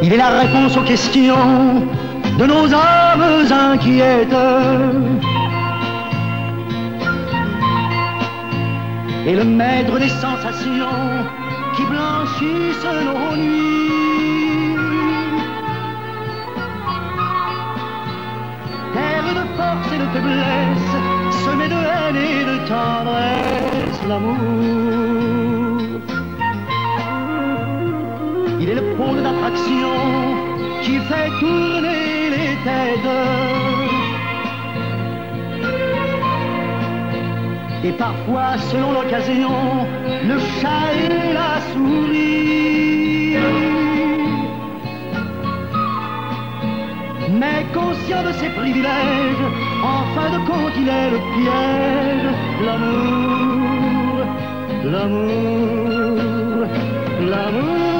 Il est la réponse aux questions de nos âmes inquiètes. Et le maître des sensations qui blanchissent nos nuits. Terre de force et de faiblesse, semé de haine et de tendresse, l'amour. Il est le pôle d'attraction qui fait tourner les têtes. Et parfois, selon l'occasion, le chat et la souris. Mais conscient de ses privilèges, en fin de compte, il est le piège. L'amour, l'amour, l'amour.